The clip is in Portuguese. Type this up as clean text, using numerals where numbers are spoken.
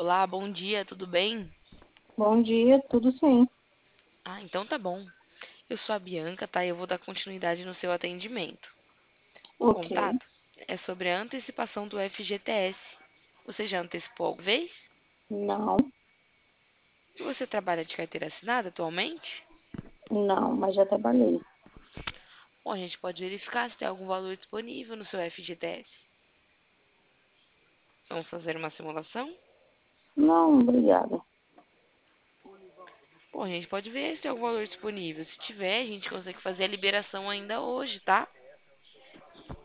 Olá, bom dia, tudo bem? Bom dia, tudo sim. Então tá bom. Eu sou a Bianca, tá? E eu vou dar continuidade no seu atendimento. O Ok. contato é sobre a antecipação do FGTS. Você já antecipou alguma vez? Não, E você trabalha de carteira assinada atualmente? não, mas já trabalhei. Bom, a gente pode verificar se tem algum valor disponível no seu FGTS. Vamos fazer uma simulação? Não, obrigada. Bom, a gente pode ver se tem algum valor disponível. Se tiver, a gente consegue fazer a liberação ainda hoje, tá?